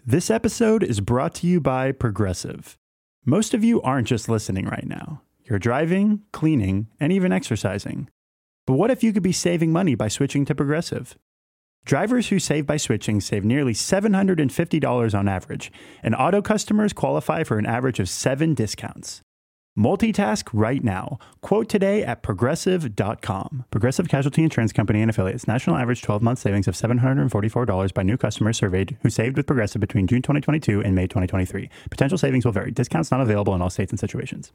This episode is brought to you by Progressive. Most of you aren't just listening right now. You're driving, cleaning, and even exercising. But what if you could be saving money by switching to Progressive? Drivers who save by switching save nearly $750 on average, and auto customers qualify for an average of 7 discounts. Multitask right now. Quote today at Progressive.com. Progressive Casualty Insurance Company and Affiliates. National average 12-month savings of $744 by new customers surveyed who saved with Progressive between June 2022 and May 2023. Potential savings will vary. Discounts not available in all states and situations.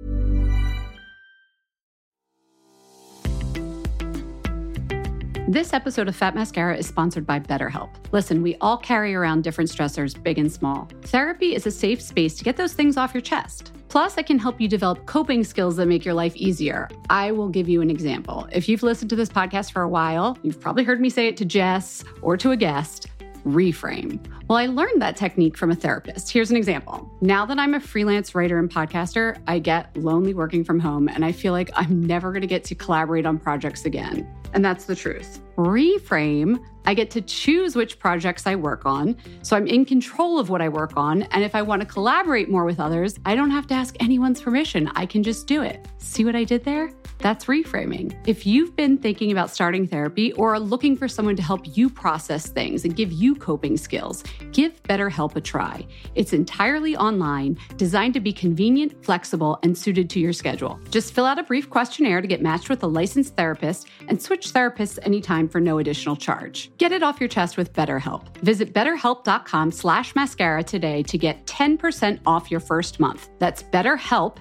This episode of Fat Mascara is sponsored by BetterHelp. Listen, we all carry around different stressors, big and small. Therapy is a safe space to get those things off your chest. Plus, it can help you develop coping skills that make your life easier. I will give you an example. If you've listened to this podcast for a while, you've probably heard me say it to Jess or to a guest. Reframe. Well, I learned that technique from a therapist. Here's an example. Now that I'm a freelance writer and podcaster, I get lonely working from home, and I feel like I'm never going to get to collaborate on projects again. And that's the truth. Reframe, I get to choose which projects I work on, so I'm in control of what I work on, and if I want to collaborate more with others, I don't have to ask anyone's permission. I can just do it. See what I did there? That's reframing. If you've been thinking about starting therapy or are looking for someone to help you process things and give you coping skills, give BetterHelp a try. It's entirely online, designed to be convenient, flexible, and suited to your schedule. Just fill out a brief questionnaire to get matched with a licensed therapist and switch therapists anytime for no additional charge. Get it off your chest with BetterHelp. Visit betterhelp.com/mascara today to get 10% off your first month. That's BetterHelp,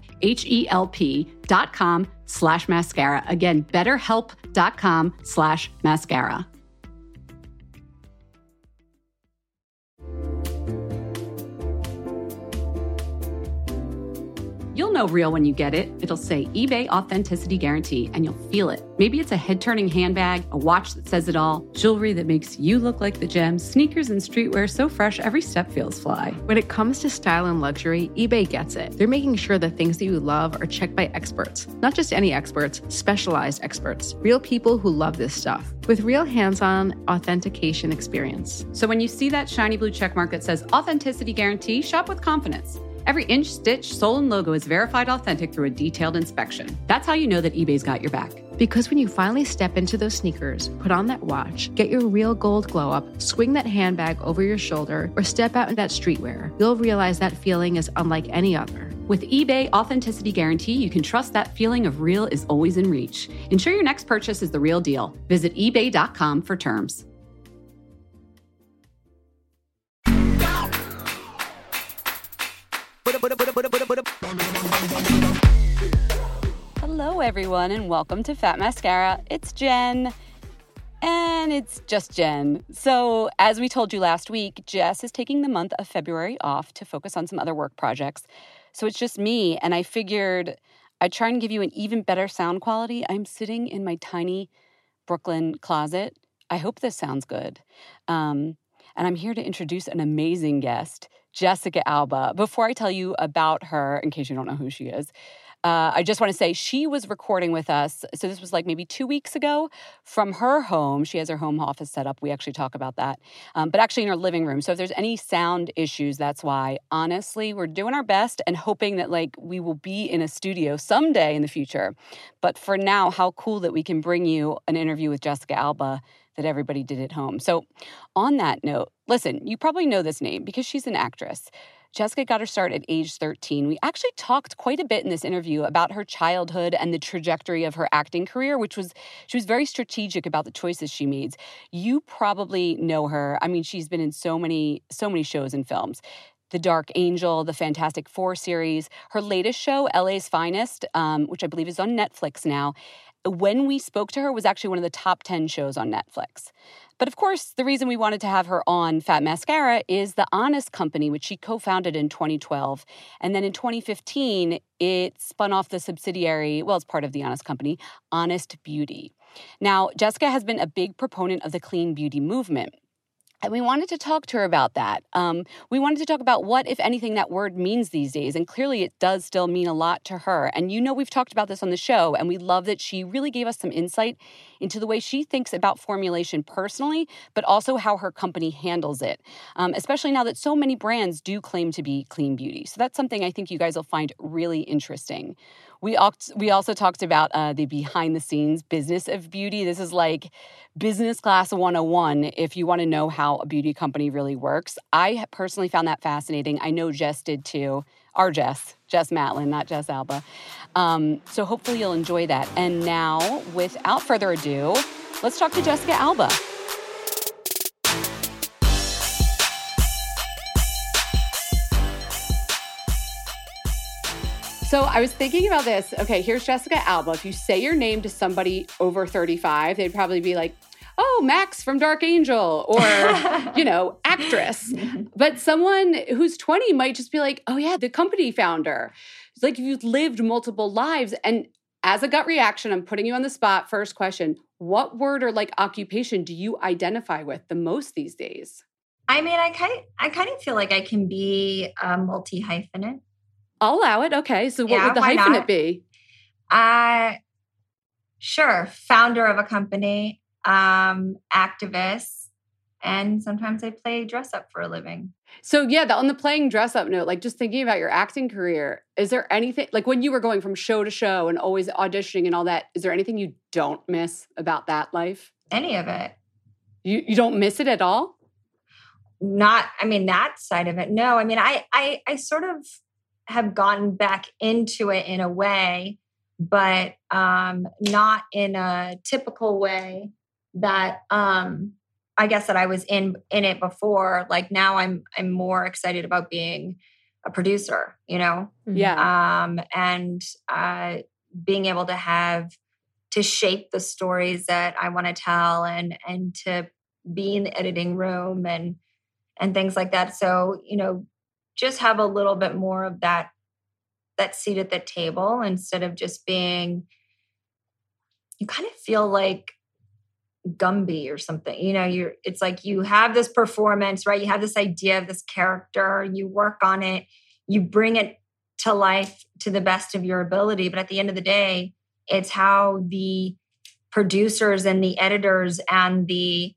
HELP.com/mascara. Again, betterhelp.com/mascara. You'll know real when you get it. It'll say eBay Authenticity Guarantee, and you'll feel it. Maybe it's a head-turning handbag, a watch that says it all, jewelry that makes you look like the gem, sneakers and streetwear so fresh every step feels fly. When it comes to style and luxury, eBay gets it. They're making sure the things that you love are checked by experts. Not just any experts, specialized experts. Real people who love this stuff. With real hands-on authentication experience. So when you see that shiny blue checkmark that says Authenticity Guarantee, shop with confidence. Every inch, stitch, sole, and logo is verified authentic through a detailed inspection. That's how you know that eBay's got your back. Because when you finally step into those sneakers, put on that watch, get your real gold glow up, swing that handbag over your shoulder, or step out in that streetwear, you'll realize that feeling is unlike any other. With eBay Authenticity Guarantee, you can trust that feeling of real is always in reach. Ensure your next purchase is the real deal. Visit ebay.com for terms. Hello, everyone, and welcome to Fat Mascara. It's Jen, and it's just Jen. So, as we told you last week, Jess is taking the month of February off to focus on some other work projects. So it's just me, and I figured I'd try and give you an even better sound quality. I'm sitting in my tiny Brooklyn closet. I hope this sounds good. And I'm here to introduce an amazing guest, Jessica Alba. Before I tell you about her, in case you don't know who she is, I just want to say she was recording with us. So this was like maybe 2 weeks ago from her home. She has her home office set up. We actually talk about that. But actually in her living room. So if there's any sound issues, that's why. Honestly, we're doing our best and hoping that we will be in a studio someday in the future. But for now, how cool that we can bring you an interview with Jessica Alba that everybody did at home. So on that note, listen, you probably know this name because she's an actress. Jessica got her start at age 13. We actually talked quite a bit in this interview about her childhood and the trajectory of her acting career, she was very strategic about the choices she made. You probably know her. I mean, she's been in so many shows and films. The Dark Angel, the Fantastic Four series, her latest show, LA's Finest, which I believe is on Netflix now. When we spoke to her, was actually one of the top 10 shows on Netflix. But of course, the reason we wanted to have her on Fat Mascara is The Honest Company, which she co-founded in 2012. And then in 2015, it spun off the subsidiary, well, it's part of The Honest Company, Honest Beauty. Now, Jessica has been a big proponent of the clean beauty movement. And we wanted to talk to her about that. We wanted to talk about what, if anything, that word means these days. And clearly it does still mean a lot to her. And we've talked about this on the show, and we love that she really gave us some insight into the way she thinks about formulation personally, but also how her company handles it, especially now that so many brands do claim to be clean beauty. So that's something I think you guys will find really interesting. We also talked about the behind-the-scenes business of beauty. This is like business class 101 if you want to know how a beauty company really works. I personally found that fascinating. I know Jess did too. Our Jess Matlin, not Jess Alba. So hopefully you'll enjoy that. And now, without further ado, let's talk to Jessica Alba. So I was thinking about this. Okay, here's Jessica Alba. If you say your name to somebody over 35, they'd probably be like, oh, Max from Dark Angel, or, actress. But someone who's 20 might just be like, oh yeah, the company founder. It's like you've lived multiple lives. And as a gut reaction, I'm putting you on the spot. First question, what word or occupation do you identify with the most these days? I mean, I kind of feel like I can be a multi-hyphenate. I'll allow it. Okay. So what would the hyphenate be? Sure. Founder of a company, activist, and sometimes I play dress up for a living. So yeah, on the playing dress up note, just thinking about your acting career, is there anything, when you were going from show to show and always auditioning and all that, is there anything you don't miss about that life? Any of it. You don't miss it at all? That side of it. No, I sort of have gotten back into it in a way, but not in a typical way that I guess that I was in it before. Like now I'm more excited about being a producer, Yeah. And being able to shape the stories that I want to tell and to be in the editing room and things like that. So, just have a little bit more of that seat at the table instead of just being, you kind of feel like Gumby or something, it's like you have this performance, right? You have this idea of this character, you work on it, you bring it to life to the best of your ability. But at the end of the day, it's how the producers and the editors and the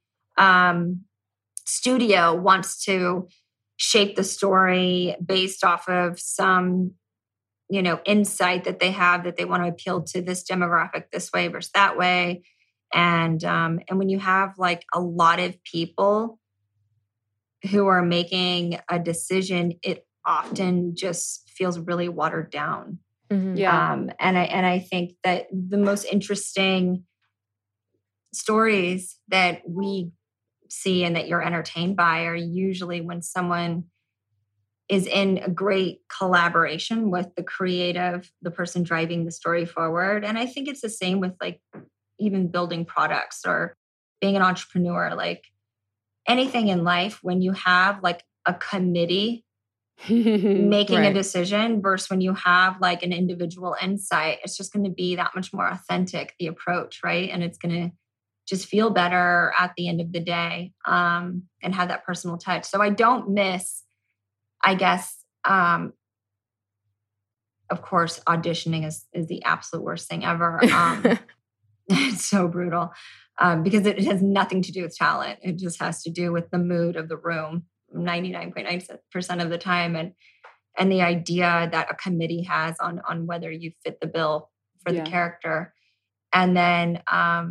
studio wants to shape the story based off of some, insight that they have that they want to appeal to this demographic this way versus that way. And when you have a lot of people who are making a decision, it often just feels really watered down. Mm-hmm. Yeah. And I think that the most interesting stories that we see and that you're entertained by are usually when someone is in a great collaboration with the creative, the person driving the story forward. And I think it's the same with even building products or being an entrepreneur, anything in life, when you have a committee making right. a decision versus when you have an individual insight, it's just going to be that much more authentic, the approach, right? And it's going to just feel better at the end of the day, and have that personal touch. So I don't miss, I guess, of course, auditioning is the absolute worst thing ever. It's so brutal because it has nothing to do with talent. It just has to do with the mood of the room 99.9% of the time. And the idea that a committee has on whether you fit the bill for the character. And then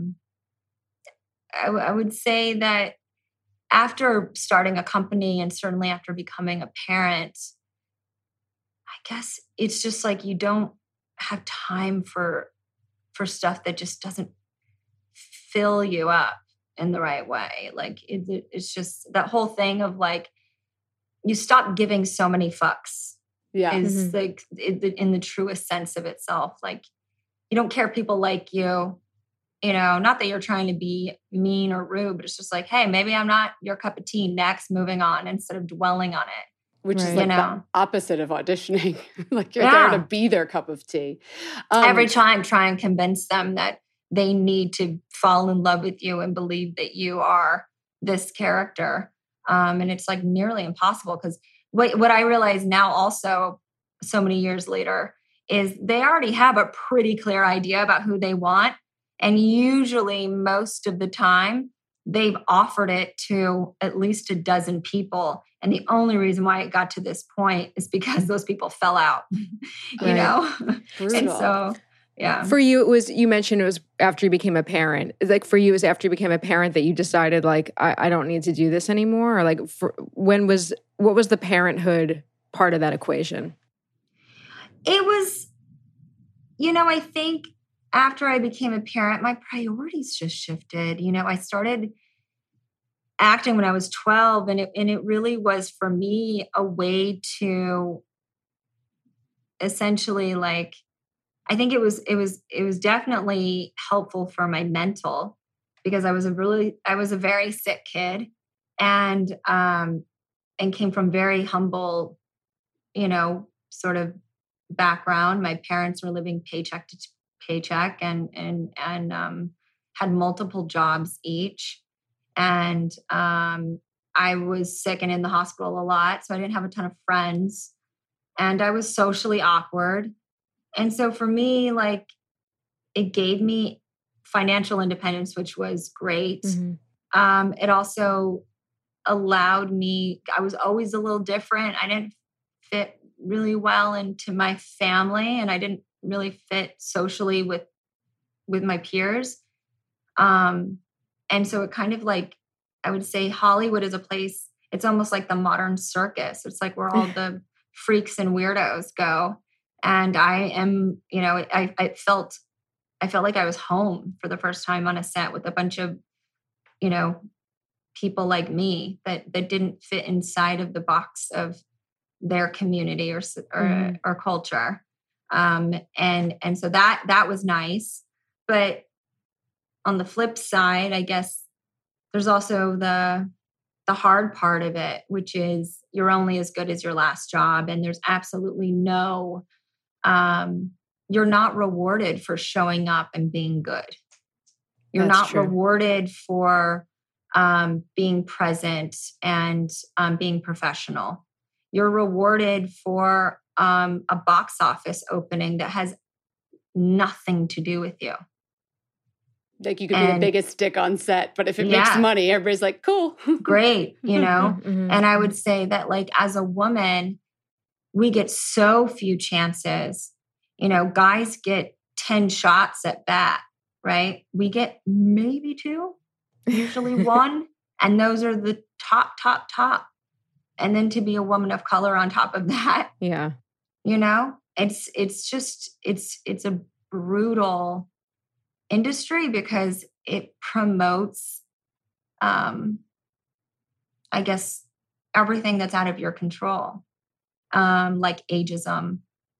I would say that after starting a company and certainly after becoming a parent, I guess it's just you don't have time for stuff that just doesn't fill you up in the right way. It's just that whole thing of you stop giving so many fucks. Yeah. Is in the truest sense of itself. You don't care if people like you, not that you're trying to be mean or rude, but it's just hey, maybe I'm not your cup of tea. Next, moving on instead of dwelling on it. Which is the opposite of auditioning. You're there to be their cup of tea. Every time try and convince them that they need to fall in love with you and believe that you are this character. And it's like nearly impossible because what I realize now also so many years later is they already have a pretty clear idea about who they want. And usually most of the time they've offered it to at least a dozen people. And the only reason why it got to this point is because those people fell out, you know? And so, yeah. For you, it was, you mentioned it was after you became a parent. Like for you, it was after you became a parent that you decided like, I don't need to do this anymore? Or like what was the parenthood part of that equation? It was, you know, I think after I became a parent, my priorities just shifted. You know, I started acting when I was 12 and it really was for me a way to essentially like, I think it was definitely helpful for my mental because I was a very sick kid and came from very humble, you know, sort of background. My parents were living paycheck to paycheck and had multiple jobs each. And I was sick and in the hospital a lot. So I didn't have a ton of friends and I was socially awkward. And so for me, like it gave me financial independence, which was great. Mm-hmm. It also allowed me, I was always a little different. I didn't fit really well into my family and I didn't really fit socially with my peers. And so it kind of like, I would say Hollywood is a place, it's almost like the modern circus. It's like where all the freaks and weirdos go. And I am, you know, I felt like I was home for the first time on a set with a bunch of, you know, people like me that didn't fit inside of the box of their community or culture. And so that was nice. But on the flip side, I guess there's also the hard part of it, which is you're only as good as your last job. And there's absolutely no, you're not rewarded for showing up and being good. You're That's not true. Rewarded for being present and being professional. You're rewarded for a box office opening that has nothing to do with you. Like you could be the biggest dick on set, but if it makes money, everybody's like, cool. Great, you know? Mm-hmm. And I would say that like as a woman, we get so few chances. You know, guys get 10 shots at bat, right? We get maybe 2, usually 1. And those are the top. And then to be a woman of color on top of that. Yeah. You know, it's a brutal industry because it promotes, I guess, everything that's out of your control, like ageism,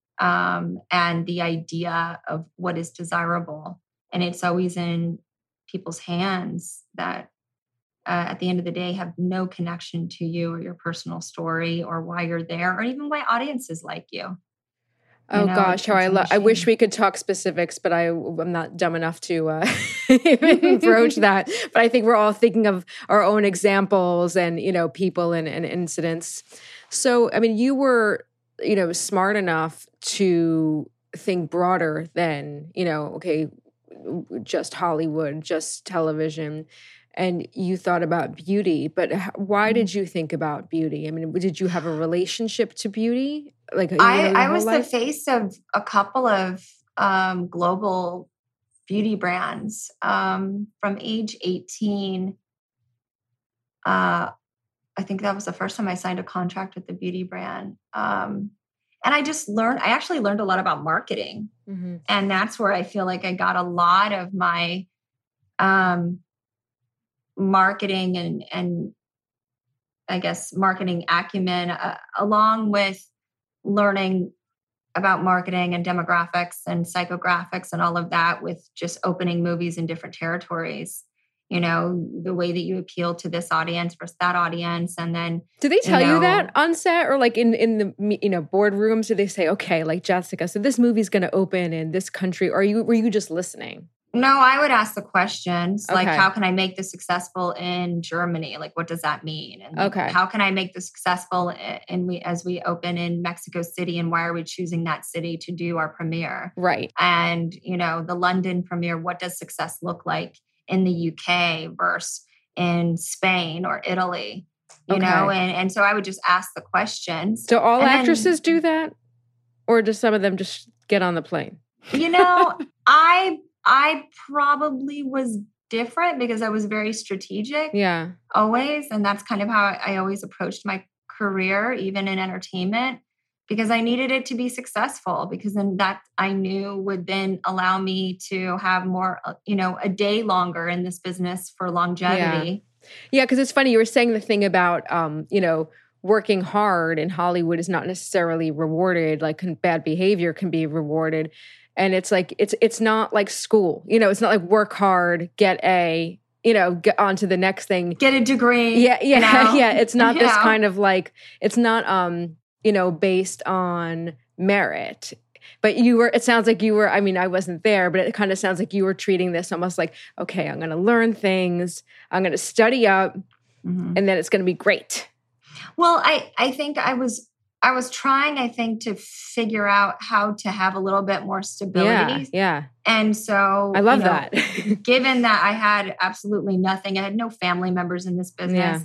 and the idea of what is desirable. And it's always in people's hands that at the end of the day have no connection to you or your personal story or why you're there or even why audiences like you. Oh gosh, how I wish we could talk specifics, but I'm not dumb enough to even broach that. But I think we're all thinking of our own examples and, you know, people and incidents. So, I mean, you were, you know, smart enough to think broader than, you know, okay, just Hollywood, just television. And you thought about beauty, but why did you think about beauty? I mean, did you have a relationship to beauty? Like I was the face of a couple of global beauty brands from age 18. I think that was the first time I signed a contract with the beauty brand. And I actually learned a lot about marketing. Mm-hmm. And that's where I feel like I got a lot of my marketing and I guess marketing acumen, along with learning about marketing and demographics and psychographics and all of that with just opening movies in different territories. You know, the way that you appeal to this audience versus that audience. And then do they tell you that on set or like in the, you know, boardrooms? Do they say, okay, like Jessica, so this movie's going to open in this country? Or were you just listening? No, I would ask the questions like, Okay. how can I make this successful in Germany? Like, what does that mean? And like, Okay. how can I make this successful as we open in Mexico City? And why are we choosing that city to do our premiere? Right. And, the London premiere, what does success look like in the UK versus in Spain or Italy? You know, and so I would just ask the questions. Do all actresses do that? Or do some of them just get on the plane? I probably was different because I was very strategic. Yeah. Always. And that's kind of how I always approached my career, even in entertainment, because I needed it to be successful, because then that I knew would then allow me to have more, a day longer in this business for longevity. Yeah. Because it's funny, you were saying the thing about, working hard in Hollywood is not necessarily rewarded. Like bad behavior can be rewarded. And it's like, it's not like school, it's not like work hard, get A, get on to the next thing. Get a degree. Yeah. Yeah. It's not this kind of like, it's not, based on merit. But it sounds like you were, I mean, I wasn't there, but it kind of sounds like you were treating this almost like, okay, I'm going to learn things, I'm going to study up, and then it's going to be great. Well, I think I was trying, to figure out how to have a little bit more stability. Yeah. And so I love that. Given that I had absolutely nothing, I had no family members in this business.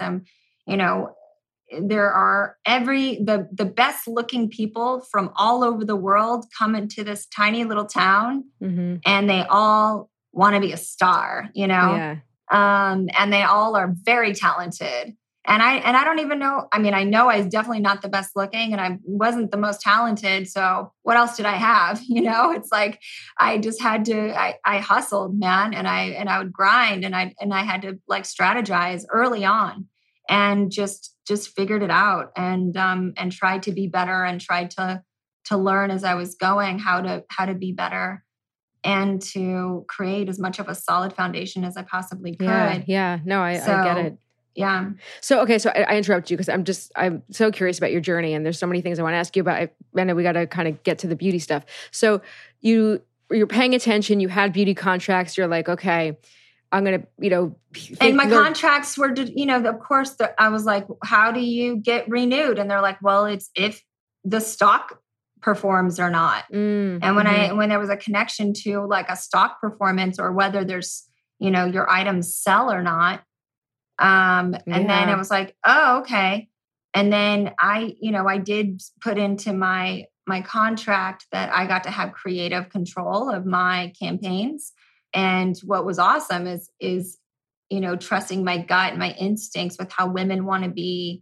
There are the best looking people from all over the world come into this tiny little town, and they all want to be a star, and they all are very talented. And I don't even know. I mean, I know I was definitely not the best looking, and I wasn't the most talented. So what else did I have? It's like, I just had to, I hustled, man. And I would grind, and I had to like strategize early on, and just figured it out, and tried to be better, and tried to learn as I was going how to be better, and to create as much of a solid foundation as I possibly could. Yeah. No, I get it. Yeah. So, okay. So I interrupt you because I'm so curious about your journey, and there's so many things I want to ask you about. I know we got to kind of get to the beauty stuff. So you're paying attention, you had beauty contracts. You're like, okay, I'm going to, and my contracts were, of course I was like, how do you get renewed? And they're like, well, it's if the stock performs or not. And when there was a connection to like a stock performance, or whether there's, your items sell or not. And then it was like, oh, okay. And then I did put into my contract that I got to have creative control of my campaigns. And what was awesome is, trusting my gut and my instincts with how women want to be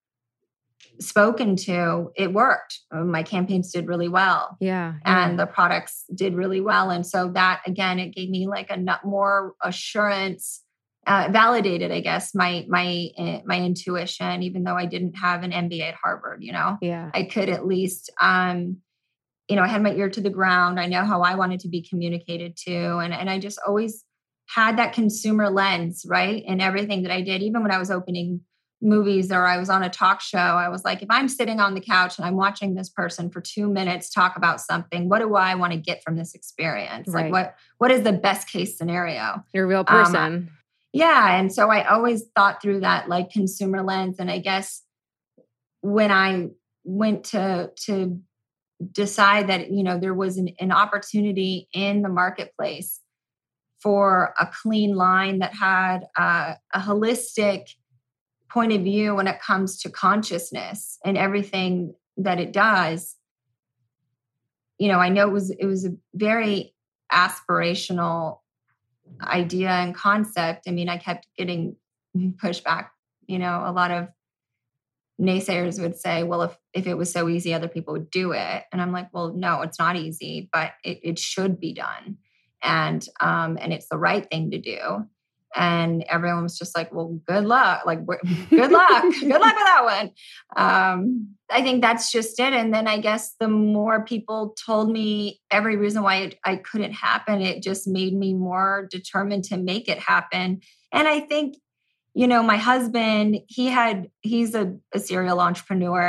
spoken to. It worked. My campaigns did really well. Yeah. And the products did really well. And so that, again, it gave me like more assurance, validated, I guess, my intuition, even though I didn't have an MBA at Harvard, Yeah. I could at least, I had my ear to the ground. I know how I wanted to be communicated to. And I just always had that consumer lens, right? In everything that I did, even when I was opening movies or I was on a talk show, I was like, if I'm sitting on the couch and I'm watching this person for 2 minutes talk about something, what do I want to get from this experience? Right. Like what is the best case scenario? You're a real person. Yeah. And so I always thought through that like consumer lens. And I guess when I went to decide that, there was an opportunity in the marketplace for a clean line that had a holistic point of view when it comes to consciousness and everything that it does, I know it was a very aspirational idea and concept. I mean, I kept getting pushback. A lot of naysayers would say, well, if it was so easy, other people would do it. And I'm like, well, no, it's not easy, but it should be done. And it's the right thing to do. And everyone was just like, well, good luck. Like, good luck. Good luck with that one. I think that's just it. And then I guess the more people told me every reason why I couldn't happen, it just made me more determined to make it happen. And I think, my husband, he's a serial entrepreneur,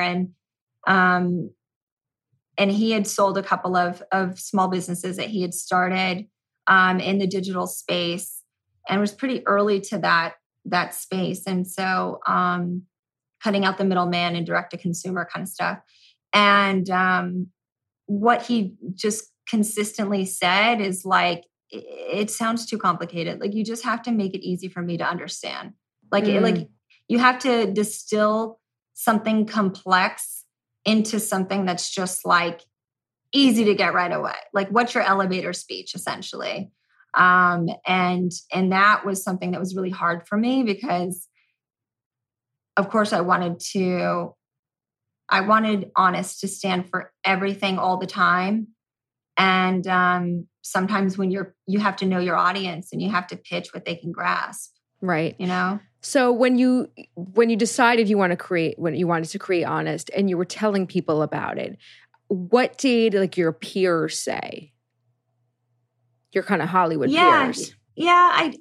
and he had sold a couple of small businesses that he had started in the digital space, and was pretty early to that space. And so cutting out the middleman and direct to consumer kind of stuff. And what he just consistently said is like, it sounds too complicated. Like, you just have to make it easy for me to understand. Like, like you have to distill something complex into something that's just like easy to get right away. Like, what's your elevator speech, essentially? And that was something that was really hard for me because, of course, I wanted Honest to stand for everything all the time. And sometimes when you have to know your audience and you have to pitch what they can grasp. Right. You know? So when you decided when you wanted to create Honest and you were telling people about it, what did like your peers say? Your kind of Hollywood peers. Yeah. I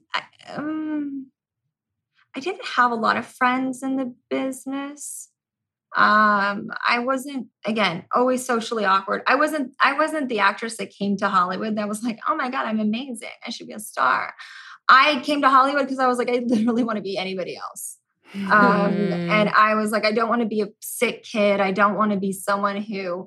didn't have a lot of friends in the business. I wasn't, again, always socially awkward. I wasn't the actress that came to Hollywood that was like, oh my God, I'm amazing, I should be a star. I came to Hollywood because I was like, I literally want to be anybody else. And I was like, I don't want to be a sick kid. I don't want to be someone who,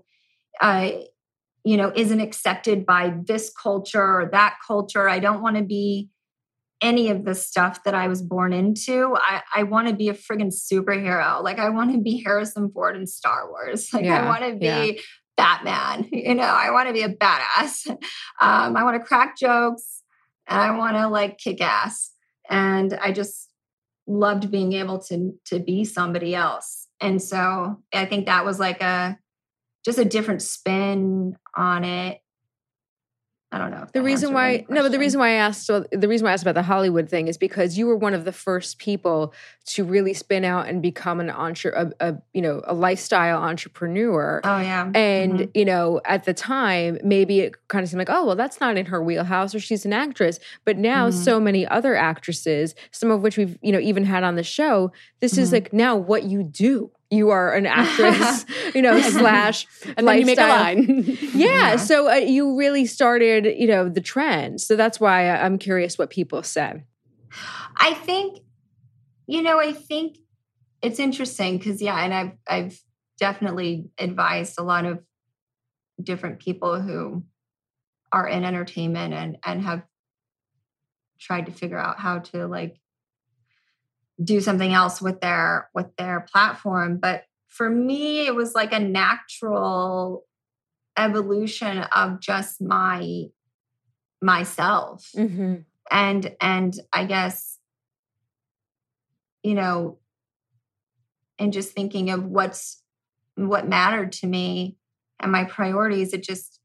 isn't accepted by this culture or that culture. I don't want to be any of the stuff that I was born into. I want to be a friggin' superhero. Like, I want to be Harrison Ford in Star Wars. Like, I want to be Batman. I want to be a badass. I want to crack jokes and I want to like kick ass. And I just loved being able to be somebody else. And so I think that was like just a different spin on it. I don't know. The reason why I asked about the Hollywood thing is because you were one of the first people to really spin out and become a lifestyle entrepreneur. Oh yeah. And at the time, maybe it kind of seemed like, oh well, that's not in her wheelhouse, or she's an actress. But now, so many other actresses, some of which we've even had on the show, this is like now what you do. You are an actress, slash and then you make a line. Yeah. So you really started, the trend. So that's why I'm curious what people said. I think it's interesting because, and I've definitely advised a lot of different people who are in entertainment and have tried to figure out how to like do something else with their platform. But for me, it was like a natural evolution of just myself. Mm-hmm. And I guess, and just thinking of what mattered to me and my priorities, it just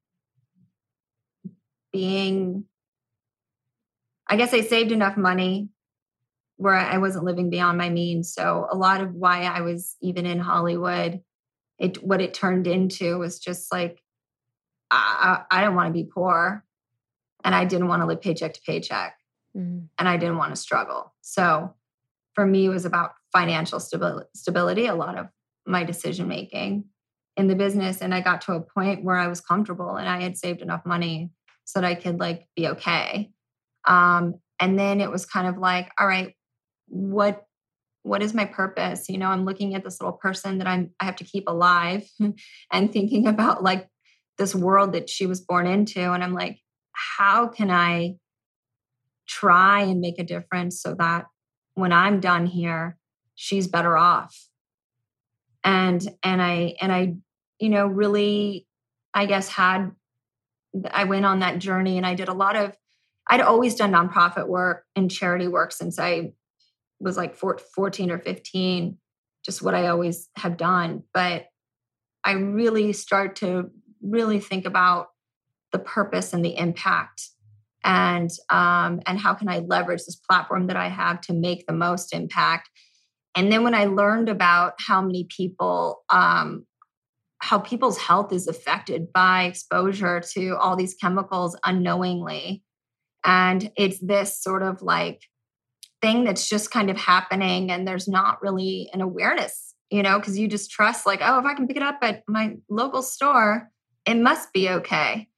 being, I guess I saved enough money where I wasn't living beyond my means. So a lot of why I was even in Hollywood, what it turned into was just like, I don't want to be poor and I didn't want to live paycheck to paycheck and I didn't want to struggle. So for me, it was about financial stability, a lot of my decision-making in the business. And I got to a point where I was comfortable and I had saved enough money so that I could like be okay. And then it was kind of like, all right, what is my purpose? I'm looking at this little person that I have to keep alive and thinking about like this world that she was born into. And I'm like, how can I try and make a difference so that when I'm done here, she's better off? And I really, I guess I went on that journey and I did I'd always done nonprofit work and charity work since I was like 14 or 15, just what I always have done. But I really start to really think about the purpose and the impact and how can I leverage this platform that I have to make the most impact. And then when I learned about how many people, how people's health is affected by exposure to all these chemicals unknowingly, and it's this sort of like thing that's just kind of happening and there's not really an awareness, because you just trust like, oh, if I can pick it up at my local store, it must be okay.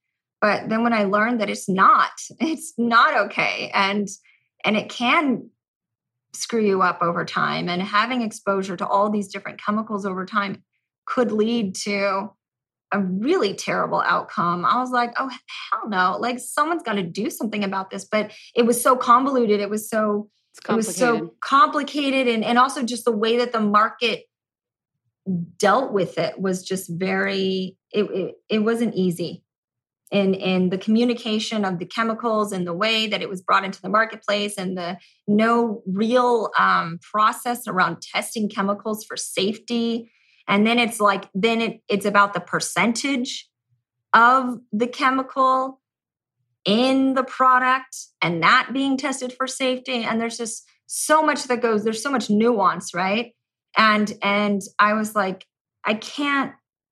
But then when I learned that it's not okay. And it can screw you up over time. And having exposure to all these different chemicals over time could lead to a really terrible outcome. I was like, oh, hell no. Like, someone's got to do something about this. But it was so convoluted. It was so complicated. And also just the way that the market dealt with it was just very, it wasn't easy. In the communication of the chemicals and the way that it was brought into the marketplace, and the no real process around testing chemicals for safety. And then it's like, it's about the percentage of the chemical in the product and that being tested for safety. And there's just so much that goes, there's so much nuance, right? And I was like, I can't,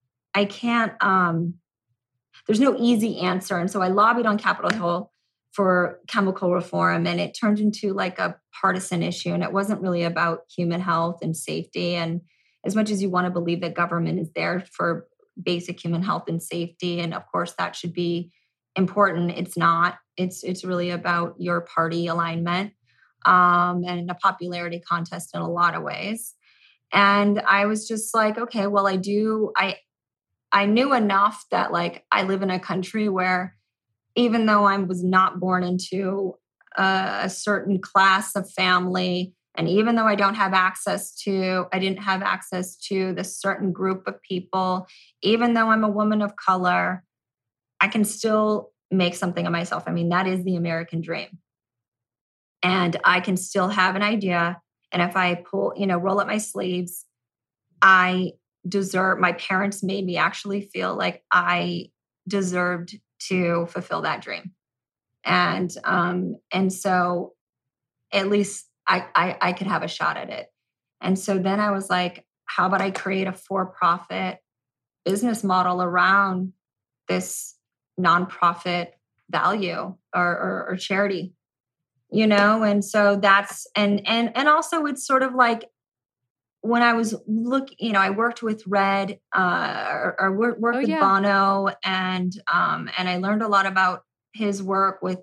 there's no easy answer. And so I lobbied on Capitol Hill for chemical reform, and it turned into like a partisan issue. And it wasn't really about human health and safety. And as much as you want to believe that government is there for basic human health and safety, and of course that should be important, it's not. It's really about your party alignment and a popularity contest in a lot of ways. And I was just like, okay, well, I knew enough that like I live in a country where even though I was not born into a certain class of family, and even though I didn't have access to this certain group of people, even though I'm a woman of color, I can still make something of myself. I mean, that is the American dream. And I can still have an idea. And if I roll up my sleeves, my parents made me actually feel like I deserved to fulfill that dream. And so at least I could have a shot at it. And so then I was like, how about I create a for-profit business model around this nonprofit value or charity, And so that's, and also it's sort of like, when I was I worked with Red, or worked with Bono, and I learned a lot about his work with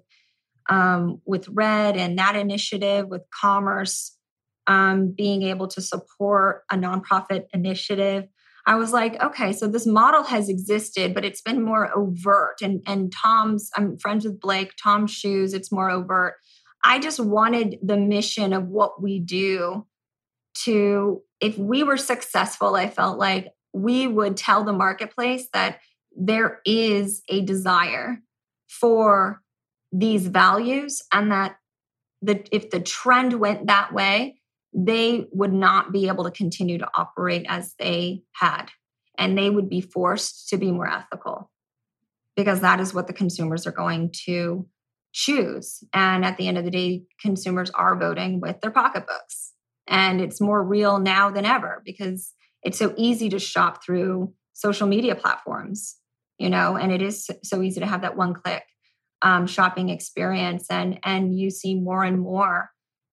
Red and that initiative with commerce, being able to support a nonprofit initiative. I was like, okay, so this model has existed, but it's been more overt. And I'm friends with Blake, Tom's Shoes, it's more overt. I just wanted the mission of what we do to, if we were successful, I felt like we would tell the marketplace that there is a desire for these values, and that if the trend went that way, they would not be able to continue to operate as they had, and they would be forced to be more ethical, because that is what the consumers are going to choose. And at the end of the day, consumers are voting with their pocketbooks. And it's more real now than ever, because it's so easy to shop through social media platforms, and it is so easy to have that one-click shopping experience. And you see more and more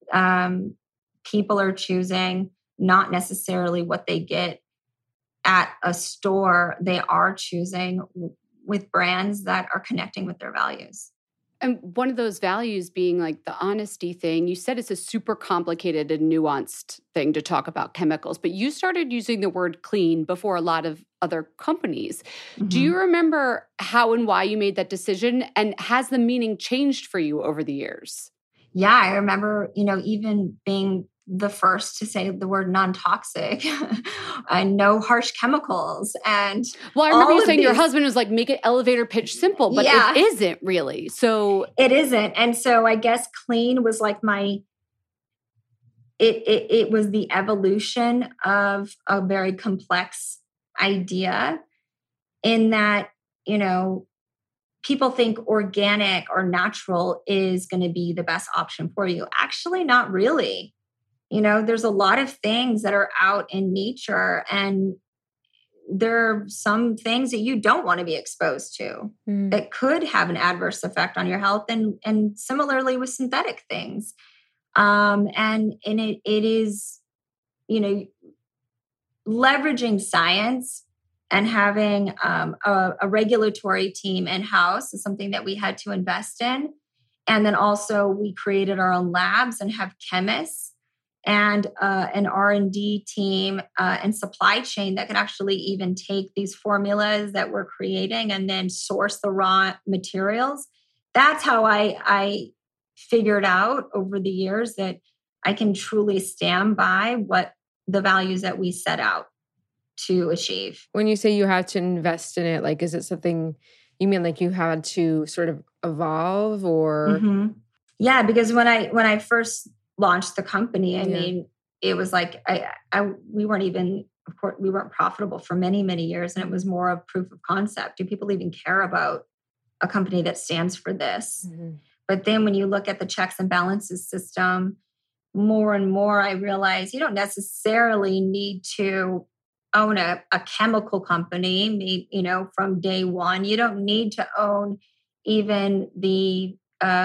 people are choosing not necessarily what they get at a store. They are choosing with brands that are connecting with their values. And one of those values being like the honesty thing. You said it's a super complicated and nuanced thing to talk about chemicals, but you started using the word clean before a lot of other companies. Mm-hmm. Do you remember how and why you made that decision? And has the meaning changed for you over the years? Yeah, I remember, even being the first to say the word non-toxic and no harsh chemicals. And well, I remember you saying your husband was like, make it elevator pitch simple, but it isn't really. So it isn't. And so I guess clean was like it was the evolution of a very complex idea, in that, people think organic or natural is going to be the best option for you. Actually, not really. There's a lot of things that are out in nature, and there are some things that you don't want to be exposed to that could have an adverse effect on your health, and similarly with synthetic things. And it is, leveraging science and having a regulatory team in-house is something that we had to invest in. And then also we created our own labs and have chemists and an R&D team and supply chain that could actually even take these formulas that we're creating and then source the raw materials. That's how I figured out over the years that I can truly stand by what the values that we set out to achieve. When you say you had to invest in it, like, is it something you mean like you had to sort of evolve or? Mm-hmm. Yeah, because when I first launched the company, I mean, it was like we weren't even, of course, we weren't profitable for many, many years. And it was more of proof of concept. Do people even care about a company that stands for this? Mm-hmm. But then when you look at the checks and balances system, more and more, I realize you don't necessarily need to own a chemical company, from day one. You don't need to own even the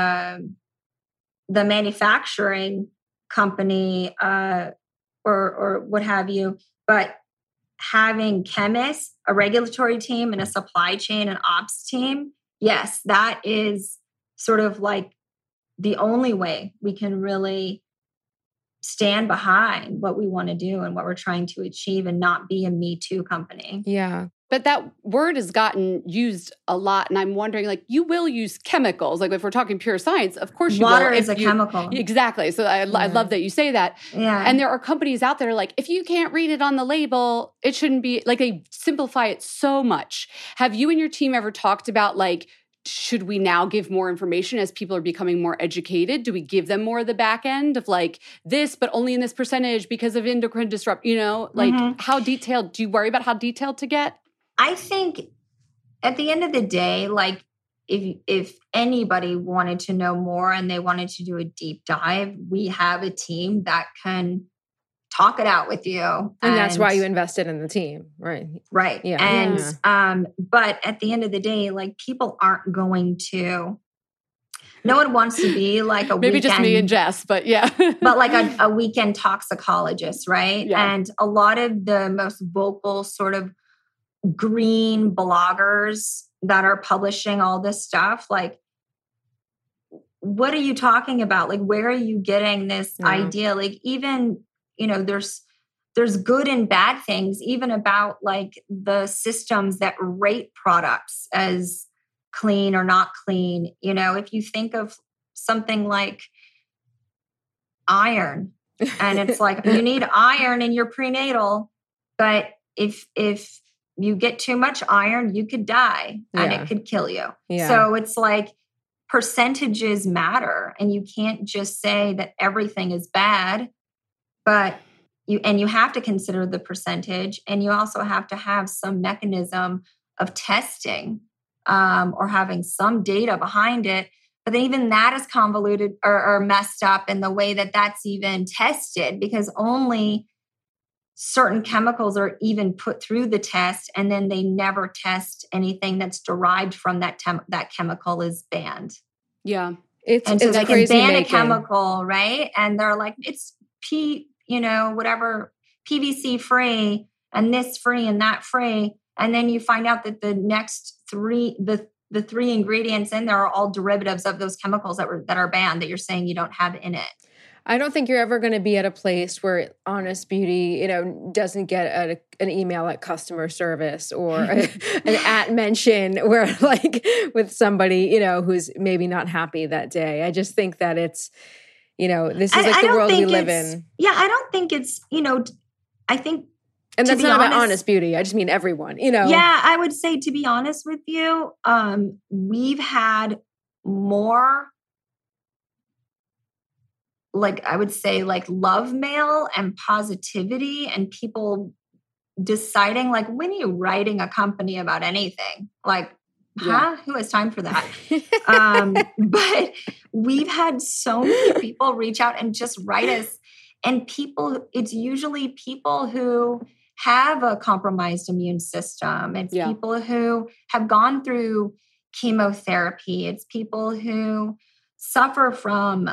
manufacturing company or what have you. But having chemists, a regulatory team, and a supply chain and ops team, yes, that is sort of like the only way we can really stand behind what we want to do and what we're trying to achieve and not be a Me Too company. Yeah. But that word has gotten used a lot. And I'm wondering, like, you will use chemicals. Like, if we're talking pure science, of course you will. Water is a chemical. Exactly. So I love that you say that. Yeah. And there are companies out there like, if you can't read it on the label, it shouldn't be, like, they simplify it so much. Have you and your team ever talked about, like, should we now give more information as people are becoming more educated? Do we give them more of the back end of like this, but only in this percentage because of endocrine disrupt, how detailed, do you worry about how detailed to get? I think at the end of the day, like if anybody wanted to know more and they wanted to do a deep dive, we have a team that can talk it out with you. And that's why you invested in the team, right? Right. Yeah. And, but at the end of the day, like people aren't going to, no one wants to be like a maybe weekend, just me and Jess, but yeah. but like a weekend toxicologist, right? Yeah. And a lot of the most vocal sort of green bloggers that are publishing all this stuff, like, what are you talking about? Like, where are you getting this idea? Like, even, there's good and bad things, even about like the systems that rate products as clean or not clean. If you think of something like iron, and it's like you need iron in your prenatal, but if you get too much iron, you could die and it could kill you. Yeah. So it's like percentages matter, and you can't just say that everything is bad, but you have to consider the percentage, and you also have to have some mechanism of testing or having some data behind it. But then even that is convoluted or messed up in the way that that's even tested, because only certain chemicals are even put through the test, and then they never test anything that's derived from that chemical is banned. Yeah. It's so they can crazy ban making. a chemical, right? And they're like, it's whatever, PVC free and this free and that free. And then you find out that the next three, the three ingredients in there are all derivatives of those chemicals that are banned, that you're saying you don't have in it. I don't think you're ever going to be at a place where Honest Beauty, doesn't get an email at customer service or an at mention where like with somebody, who's maybe not happy that day. I just think that it's, this is like the world we live in. Yeah, I don't think it's, I think. And that's not about Honest Beauty. I just mean everyone, Yeah, I would say, to be honest with you, we've had more, like, I would say like love mail and positivity and people deciding like, when are you writing a company about anything? Like, who has time for that? But we've had so many people reach out and just write us, and it's usually people who have a compromised immune system. It's people who have gone through chemotherapy. It's people who suffer from,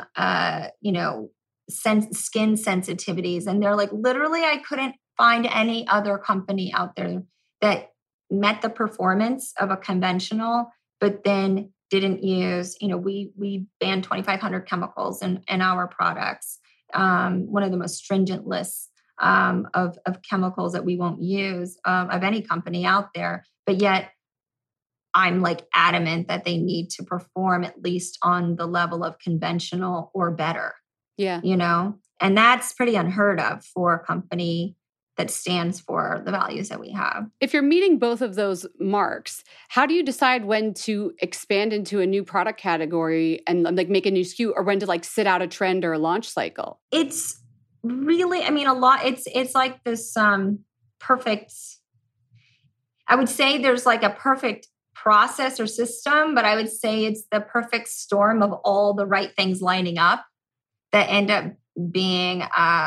skin sensitivities. And they're like, literally, I couldn't find any other company out there that met the performance of a conventional, but then didn't use, we banned 2,500 chemicals in our products. One of the most stringent lists of chemicals that we won't use of any company out there. But yet I'm like adamant that they need to perform at least on the level of conventional or better. Yeah. And that's pretty unheard of for a company that stands for the values that we have. If you're meeting both of those marks, how do you decide when to expand into a new product category and like make a new SKU, or when to like sit out a trend or a launch cycle? It's really, a lot. It's like this perfect, I would say there's like a perfect process or system, but I would say it's the perfect storm of all the right things lining up that end up being,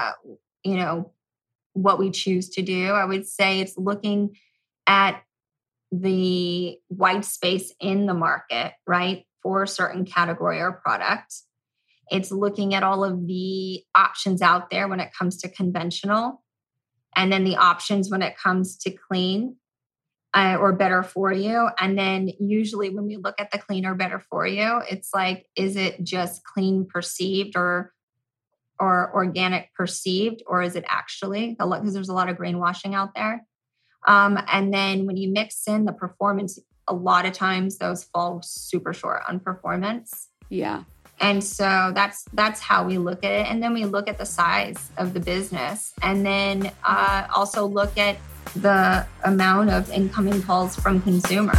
what we choose to do. I would say it's looking at the white space in the market, right, for a certain category or product. It's looking at all of the options out there when it comes to conventional, and then the options when it comes to clean or better for you. And then usually when we look at the clean or better for you, it's like, is it just clean perceived or organic perceived, or is it actually? Because there's a lot of greenwashing out there. And then when you mix in the performance, a lot of times those fall super short on performance. Yeah. And so that's how we look at it. And then we look at the size of the business, and then also look at the amount of incoming calls from consumers.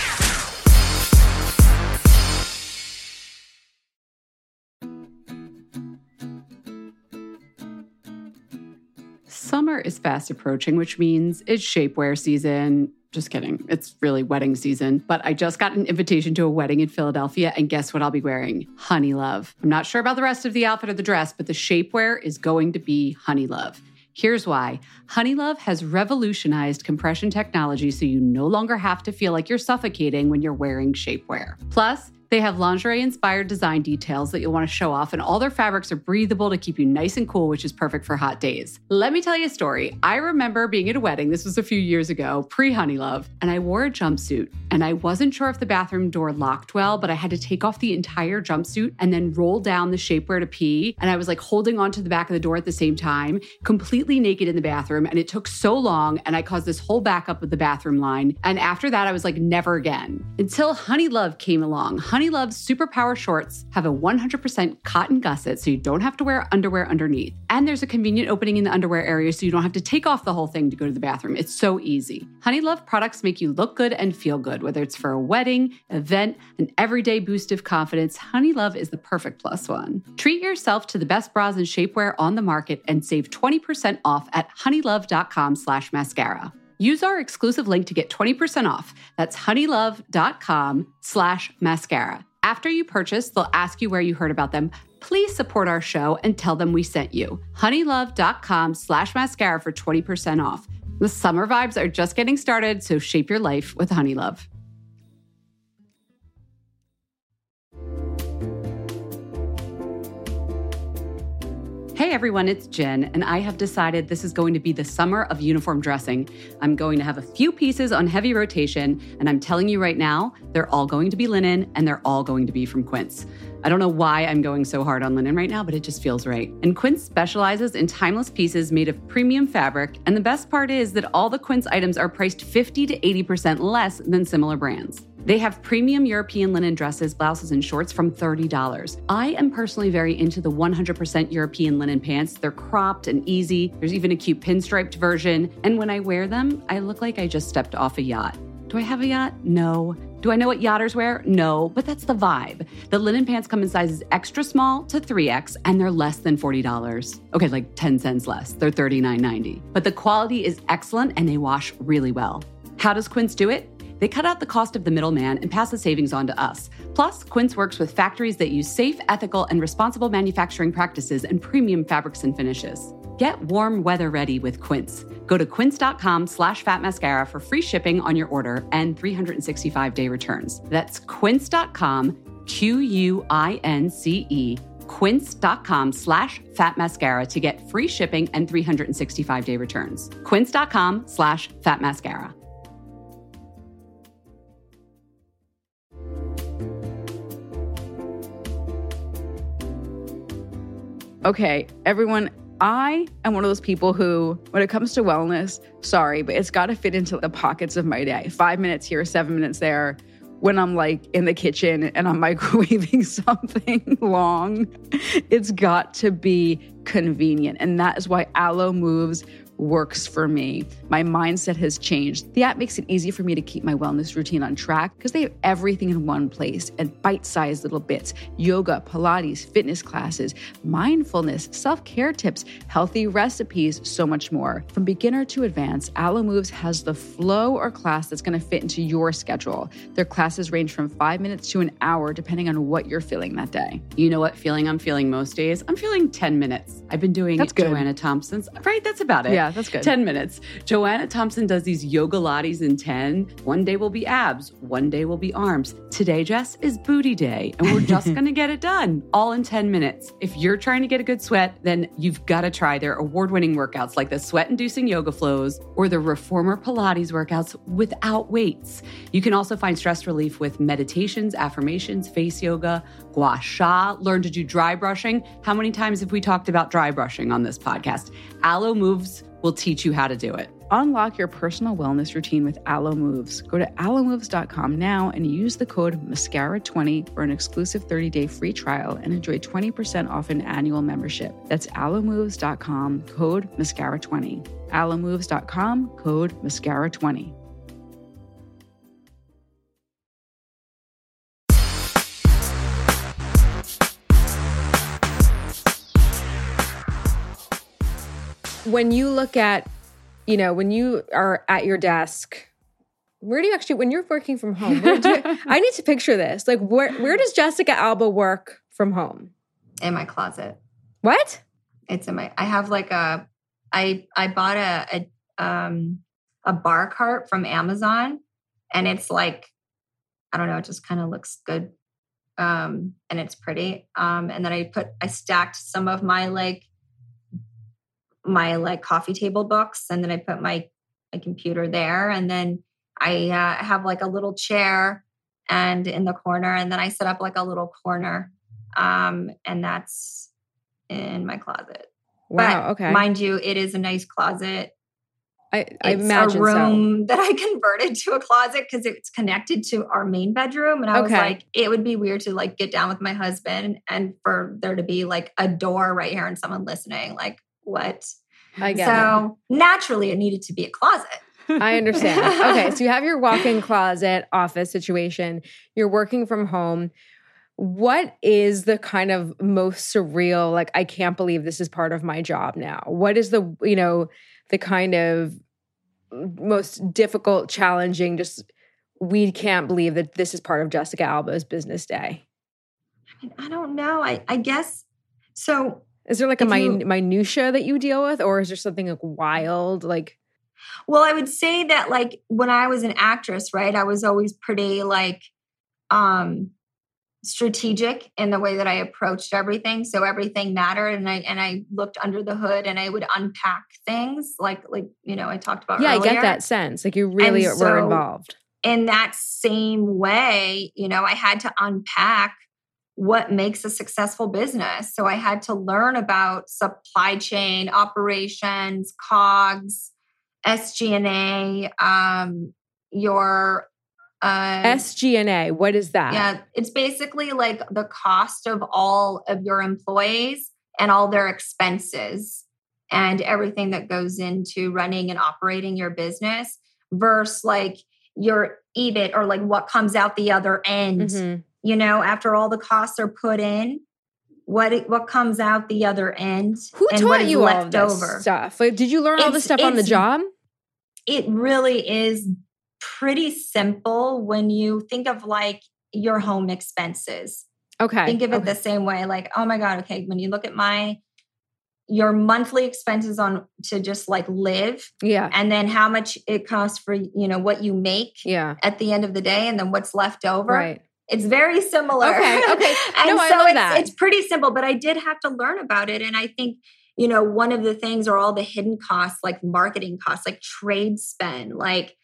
Summer is fast approaching, which means it's shapewear season. Just kidding. It's really wedding season. But I just got an invitation to a wedding in Philadelphia, and guess what I'll be wearing? Honeylove. I'm not sure about the rest of the outfit or the dress, but the shapewear is going to be Honeylove. Here's why. Honeylove has revolutionized compression technology so you no longer have to feel like you're suffocating when you're wearing shapewear. Plus, they have lingerie-inspired design details that you'll want to show off, and all their fabrics are breathable to keep you nice and cool, which is perfect for hot days. Let me tell you a story. I remember being at a wedding, this was a few years ago, pre-Honeylove, and I wore a jumpsuit, and I wasn't sure if the bathroom door locked well, but I had to take off the entire jumpsuit and then roll down the shapewear to pee, and I was like holding onto the back of the door at the same time, completely naked in the bathroom, and it took so long, and I caused this whole backup of the bathroom line, and after that, I was like, never again. Until Honeylove came along. Honeylove's Superpower shorts have a 100% cotton gusset, so you don't have to wear underwear underneath. And there's a convenient opening in the underwear area, so you don't have to take off the whole thing to go to the bathroom. It's so easy. Honeylove products make you look good and feel good, whether it's for a wedding, event, an everyday boost of confidence. Honeylove is the perfect plus one. Treat yourself to the best bras and shapewear on the market and save 20% off at honeylove.com/mascara. Use our exclusive link to get 20% off. That's honeylove.com/mascara. After you purchase, they'll ask you where you heard about them. Please support our show and tell them we sent you. honeylove.com/mascara for 20% off. The summer vibes are just getting started, so shape your life with Honeylove. Hey everyone, it's Jen, and I have decided this is going to be the summer of uniform dressing. I'm going to have a few pieces on heavy rotation, and I'm telling you right now, they're all going to be linen, and they're all going to be from Quince. I don't know why I'm going so hard on linen right now, but it just feels right. And Quince specializes in timeless pieces made of premium fabric, and the best part is that all the Quince items are priced 50 to 80% less than similar brands. They have premium European linen dresses, blouses, and shorts from $30. I am personally very into the 100% European linen pants. They're cropped and easy. There's even a cute pinstriped version. And when I wear them, I look like I just stepped off a yacht. Do I have a yacht? No. Do I know what yachters wear? No, but that's the vibe. The linen pants come in sizes extra small to 3X, and they're less than $40. Okay, like 10 cents less. They're $39.90. But the quality is excellent, and they wash really well. How does Quince do it? They cut out the cost of the middleman and pass the savings on to us. Plus, Quince works with factories that use safe, ethical, and responsible manufacturing practices and premium fabrics and finishes. Get warm weather ready with Quince. Go to quince.com/fatmascara for free shipping on your order and 365-day returns. That's quince.com, QUINCE, quince.com/fatmascara to get free shipping and 365-day returns. Quince.com/fatmascara. Okay, everyone, I am one of those people who, when it comes to wellness, sorry, but it's got to fit into the pockets of my day. 5 minutes here, 7 minutes there. When I'm like in the kitchen and I'm microwaving something long, it's got to be convenient. And that is why Alo Moves works for me. My mindset has changed. The app makes it easy for me to keep my wellness routine on track because they have everything in one place and bite-sized little bits: yoga, Pilates, fitness classes, mindfulness, self-care tips, healthy recipes, so much more. From beginner to advanced, Alo Moves has the flow or class that's going to fit into your schedule. Their classes range from 5 minutes to an hour, depending on what you're feeling that day. You know what feeling I'm feeling most days? I'm feeling 10 minutes. I've been doing Joanna Thompson's, right? That's about it. Yeah, that's good. 10 minutes. Joanna Thompson does these yoga lattes in 10. One day will be abs. One day will be arms. Today, Jess, is booty day. And we're just going to get it done all in 10 minutes. If you're trying to get a good sweat, then you've got to try their award-winning workouts like the sweat-inducing yoga flows or the reformer Pilates workouts without weights. You can also find stress relief with meditations, affirmations, face yoga, gua sha, learn to do dry brushing. How many times have we talked about dry brushing on this podcast? Alo Moves will teach you how to do it. Unlock your personal wellness routine with Alo Moves. Go to alomoves.com now and use the code MASCARA20 for an exclusive 30-day free trial and enjoy 20% off an annual membership. That's alomoves.com, code MASCARA20. alomoves.com, code MASCARA20. When you look at, when you are at your desk, where do you actually, when you're working from home, I need to picture this. Like, where does Jessica Alba work from home? In my closet. What? It's in I have like I bought a bar cart from Amazon, and it's like, I don't know, it just kind of looks good. And it's pretty. And then I stacked some of my coffee table books, and then I put my computer there, and then I have like a little chair and in the corner, and then I set up like a little corner, and that's in my closet. Wow. But okay. Mind you, it is a nice closet. I imagine a room so. that I converted to a closet because it's connected to our main bedroom. And I was like, it would be weird to like get down with my husband and for there to be like a door right here and someone listening. Like, what? I get so naturally it needed to be a closet. I understand. Okay. So you have your walk-in closet office situation. You're working from home. What is the kind of most surreal, like, I can't believe this is part of my job now? What is the, the kind of most difficult, challenging, just, we can't believe that this is part of Jessica Alba's business day? I mean, I don't know. I guess. So is there like a minutia that you deal with, or is there something like wild? Like, well, I would say that like when I was an actress, right, I was always pretty like, strategic in the way that I approached everything. So everything mattered. And I looked under the hood and I would unpack things like, I talked about earlier. I get that sense. Like you really were involved. In that same way, I had to unpack what makes a successful business. So I had to learn about supply chain operations, COGS, SG&A, SG&A, what is that? Yeah, it's basically like the cost of all of your employees and all their expenses and everything that goes into running and operating your business versus like your EBIT or like what comes out the other end. Mm-hmm. After all the costs are put in, what comes out the other end? Who taught you all this stuff? Like, did you learn all this stuff on the job? It really is pretty simple when you think of like your home expenses. Okay. Think of it the same way. Like, oh my God, okay. When you look at your monthly expenses to just like live. Yeah. And then how much it costs for, what you make at the end of the day and then what's left over. Right. It's very similar. Okay. And I so love that. It's pretty simple, but I did have to learn about it. And I think, one of the things are all the hidden costs, like marketing costs, like trade spend, like,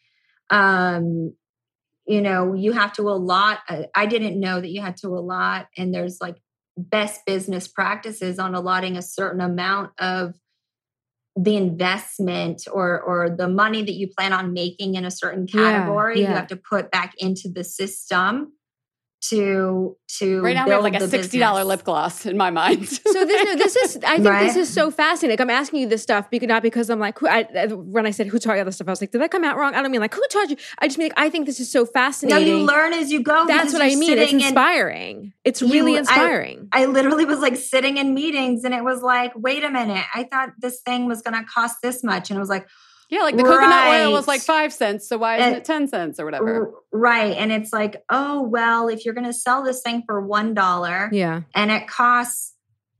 you have to allot. I didn't know that you had to allot, and there's like best business practices on allotting a certain amount of the investment or the money that you plan on making in a certain category. You have to put back into the system to right now we have like a $60 lip gloss in my mind. So this is I think this is so fascinating. Like, I'm asking you this stuff not because I'm like, when I said who taught you all this stuff, I was like, did that come out wrong? I don't mean like who taught you. I just mean like, I think this is so fascinating. No, you learn as you go. That's what I mean. It's inspiring. It's really inspiring. I literally was like sitting in meetings and it was like, wait a minute, I thought this thing was going to cost this much, and it was like, yeah, like the coconut oil was like 5 cents. So why isn't it 10 cents or whatever? Right. And it's like, oh, well, if you're going to sell this thing for $1 and it costs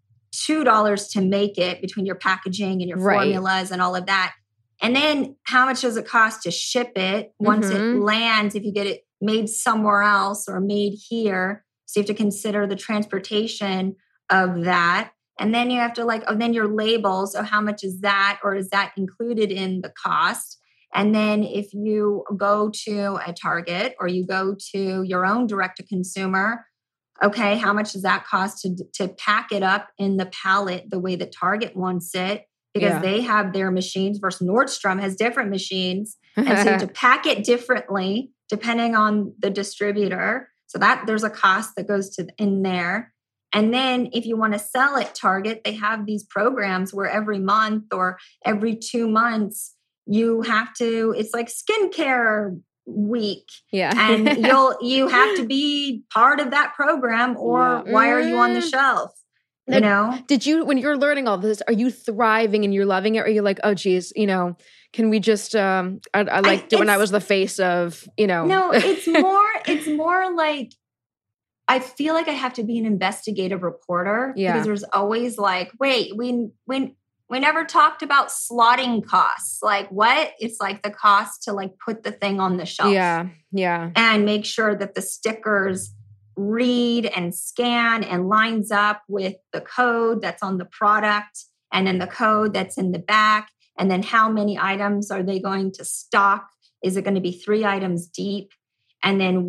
$2 to make it between your packaging and your formulas and all of that. And then how much does it cost to ship it once it lands, if you get it made somewhere else or made here? So you have to consider the transportation of that. And then you have to then your labels. So how much is that? Or is that included in the cost? And then if you go to a Target or you go to your own direct to consumer, okay, how much does that cost to pack it up in the pallet the way that Target wants it? Because they have their machines versus Nordstrom has different machines. And so you have to pack it differently depending on the distributor. So that there's a cost that goes in there. And then if you want to sell at Target, they have these programs where every month or every 2 months, you have to, it's like skincare week. Yeah. And you have to be part of that program or why are you on the shelf? You know? Did you, when you're learning all this, are you thriving and you're loving it? Or are you like, oh geez, can we just, I liked it when I was the face of, No, it's more like, I feel like I have to be an investigative reporter because there's always like, wait, we never talked about slotting costs. Like what? It's like the cost to like put the thing on the shelf. Yeah. Yeah. And make sure that the stickers read and scan and lines up with the code that's on the product and then the code that's in the back. And then how many items are they going to stock? Is it going to be 3 items deep? And then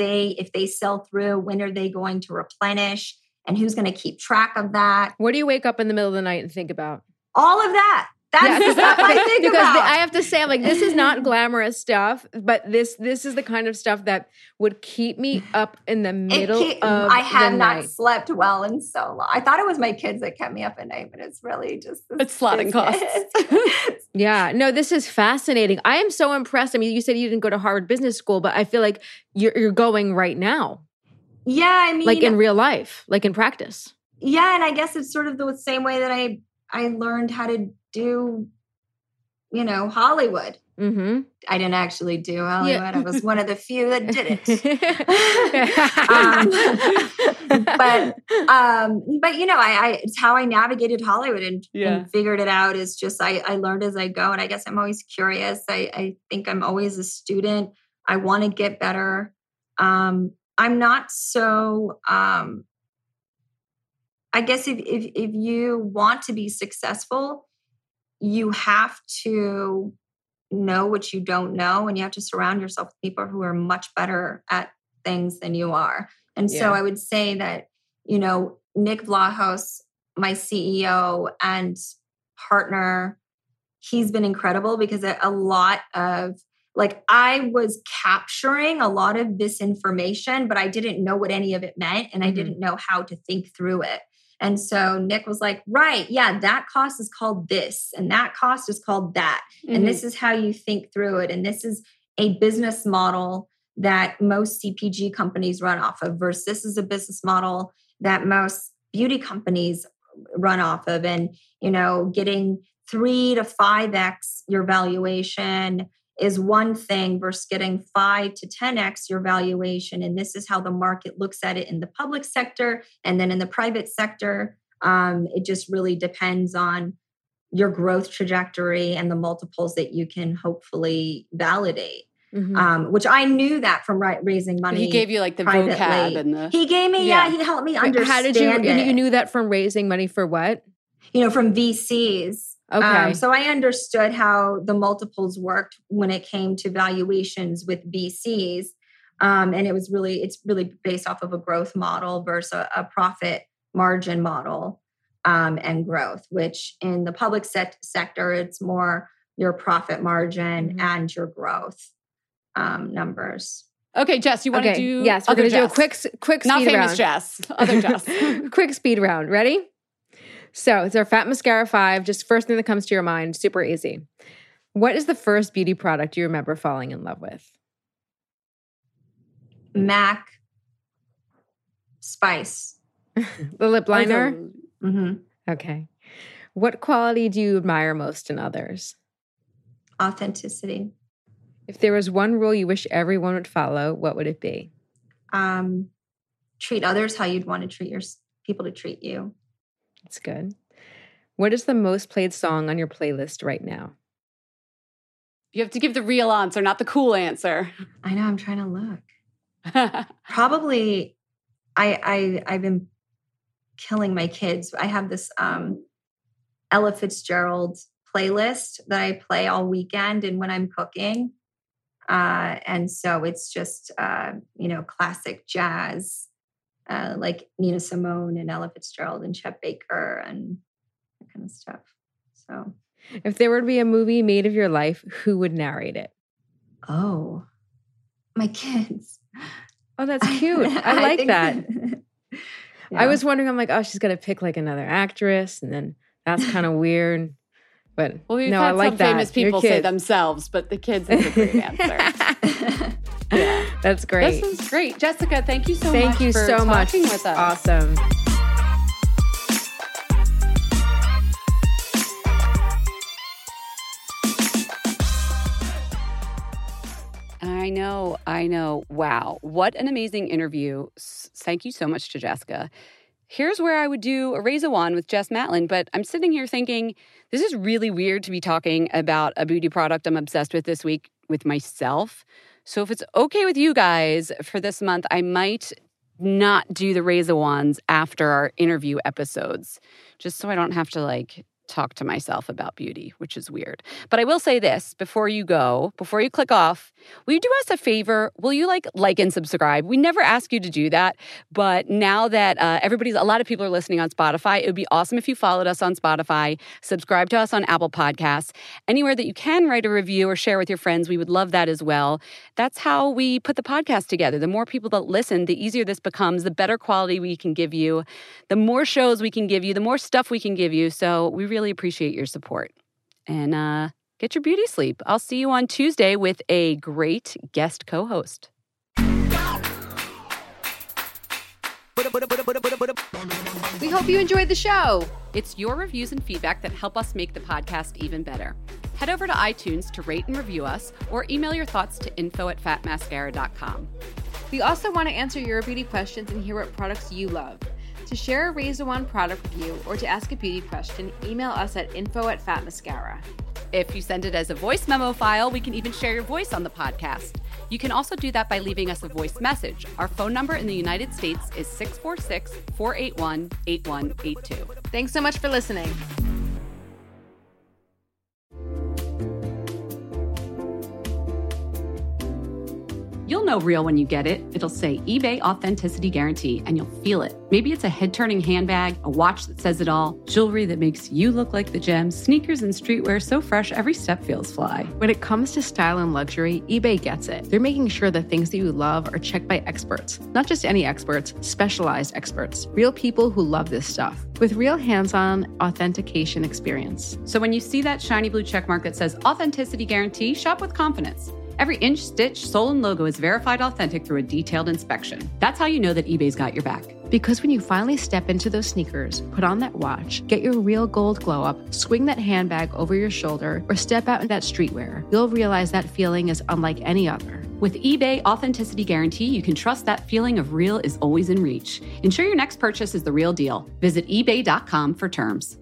if they sell through, when are they going to replenish? And who's going to keep track of that? What do you wake up in the middle of the night and think about? All of that. That's the stuff I think because about. I have to say, I'm like, this is not glamorous stuff, but this is the kind of stuff that would keep me up in the middle of I have the not night. slept well in so long. I thought it was my kids that kept me up at night, but it's really just it's slotting costs. Yeah, no, this is fascinating. I am so impressed. I mean, you said you didn't go to Harvard Business School, but I feel like you're going right now. Yeah, I mean, like in real life, like in practice. Yeah, and I guess it's sort of the same way that I learned how to do, Hollywood. Mm-hmm. I didn't actually do Hollywood. Yeah. I was one of the few that did it. But it's how I navigated Hollywood and figured it out is just, I learned as I go. And I guess I'm always curious. I think I'm always a student. I want to get better. I'm not so, I guess if you want to be successful, you have to know what you don't know, and you have to surround yourself with people who are much better at things than you are. And so I would say that, Nick Vlahos, my CEO and partner, he's been incredible because a lot of I was capturing a lot of this information, but I didn't know what any of it meant. And I didn't know how to think through it. And so Nick was like, right, yeah, that cost is called this and that cost is called that. Mm-hmm. And this is how you think through it. And this is a business model that most CPG companies run off of versus this is a business model that most beauty companies run off of. And, getting 3 to 5x your valuation is one thing versus getting 5 to 10x your valuation. And this is how the market looks at it in the public sector. And then in the private sector, it just really depends on your growth trajectory and the multiples that you can hopefully validate. Mm-hmm. Which I knew that from raising money. He gave you like the privately. vocab and the... He gave me, he helped me understand. How did you knew that from raising money for what? From VCs. Okay. So I understood how the multiples worked when it came to valuations with VCs. And it's really based off of a growth model versus a profit margin model and growth, which in the public sector, it's more your profit margin and your growth numbers. Okay, Jess, you want to do? Yes, we're going to do a quick speed Not famous round. Jess, other Jess. Quick speed round. Ready? So it's our Fat Mascara 5. Just first thing that comes to your mind. Super easy. What is the first beauty product you remember falling in love with? MAC Spice. The lip liner? Mm-hmm. Okay. What quality do you admire most in others? Authenticity. If there was one rule you wish everyone would follow, what would it be? Treat others how you'd want to treat people to treat you. That's good. What is the most played song on your playlist right now? You have to give the real answer, not the cool answer. I know, I'm trying to look. Probably, I've been killing my kids. I have this Ella Fitzgerald playlist that I play all weekend and when I'm cooking. And so it's just, classic jazz, like Nina Simone and Ella Fitzgerald and Chet Baker and that kind of stuff. So, if there were to be a movie made of your life, who would narrate it? Oh, my kids. Oh, that's cute. I like that. Yeah. I was wondering, I'm like, oh, she's going to pick like another actress. And then that's kind of weird. But we've no, had I like some that. famous people say themselves, but the kids is a great answer. Yeah. That's great. This was great. Jessica, thank you so much Thank you for so much. talking with us. Awesome. I know. Wow. What an amazing interview. Thank you so much to Jessica. Here's where I would do a Raise a Wand with Jess Matlin, but I'm sitting here thinking, this is really weird to be talking about a beauty product I'm obsessed with this week with myself. So if it's okay with you guys, for this month, I might not do the Raise a Wands after our interview episodes, just so I don't have to talk to myself about beauty, which is weird. But I will say this before you click off, will you do us a favor? Will you like and subscribe? We never ask you to do that, but now that a lot of people are listening on Spotify, it would be awesome if you followed us on Spotify, subscribe to us on Apple Podcasts, anywhere that you can write a review or share with your friends. We would love that as well. That's how we put the podcast together. The more people that listen, the easier this becomes, the better quality we can give you, the more shows we can give you, the more stuff we can give you. So we really appreciate your support. And get your beauty sleep. I'll see you on Tuesday with a great guest co-host. We hope you enjoyed the show. It's your reviews and feedback that help us make the podcast even better. Head over to iTunes to rate and review us, or email your thoughts to info@fatmascara.com. We also want to answer your beauty questions and hear what products you love. To share a Raise a Wand product review or to ask a beauty question, email us at info@fatmascara. If you send it as a voice memo file, we can even share your voice on the podcast. You can also do that by leaving us a voice message. Our phone number in the United States is 646-481-8182. Thanks so much for listening. You'll know real when you get it. It'll say eBay Authenticity Guarantee, and you'll feel it. Maybe it's a head-turning handbag, a watch that says it all, jewelry that makes you look like the gems, sneakers and streetwear so fresh every step feels fly. When it comes to style and luxury, eBay gets it. They're making sure the things that you love are checked by experts. Not just any experts, specialized experts. Real people who love this stuff. With real hands-on authentication experience. So when you see that shiny blue checkmark that says Authenticity Guarantee, shop with confidence. Every inch, stitch, sole, and logo is verified authentic through a detailed inspection. That's how you know that eBay's got your back. Because when you finally step into those sneakers, put on that watch, get your real gold glow up, swing that handbag over your shoulder, or step out in that streetwear, you'll realize that feeling is unlike any other. With eBay Authenticity Guarantee, you can trust that feeling of real is always in reach. Ensure your next purchase is the real deal. Visit ebay.com for terms.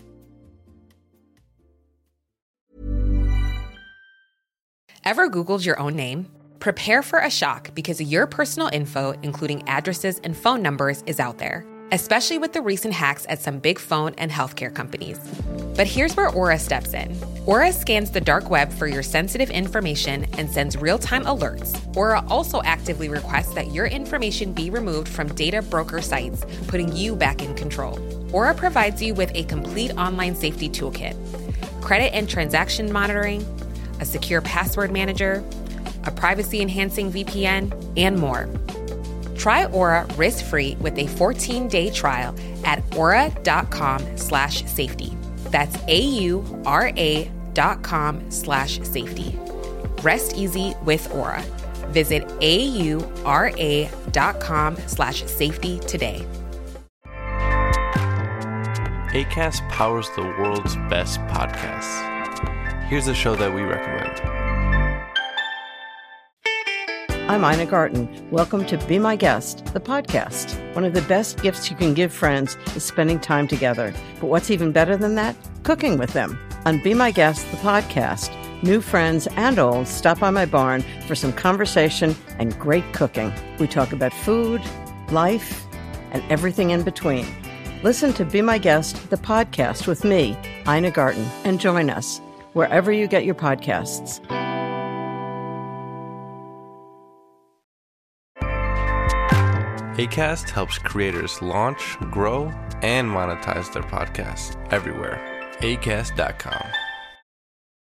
Ever Googled your own name? Prepare for a shock because your personal info, including addresses and phone numbers, is out there. especially with the recent hacks at some big phone and healthcare companies. But here's where Aura steps in. Aura scans the dark web for your sensitive information and sends real-time alerts. Aura also actively requests that your information be removed from data broker sites, putting you back in control. Aura provides you with a complete online safety toolkit, credit and transaction monitoring, a secure password manager, a privacy-enhancing VPN, and more. Try Aura risk-free with a 14-day trial at aura.com/safety. That's AURA.com/safety. Rest easy with Aura. Visit AURA.com/safety today. Acast powers the world's best podcasts. Here's a show that we recommend. I'm Ina Garten. Welcome to Be My Guest, the podcast. One of the best gifts you can give friends is spending time together. But what's even better than that? Cooking with them. On Be My Guest, the podcast, new friends and old stop by my barn for some conversation and great cooking. We talk about food, life, and everything in between. Listen to Be My Guest, the podcast with me, Ina Garten, and join us wherever you get your podcasts. Acast helps creators launch, grow, and monetize their podcasts everywhere. Acast.com.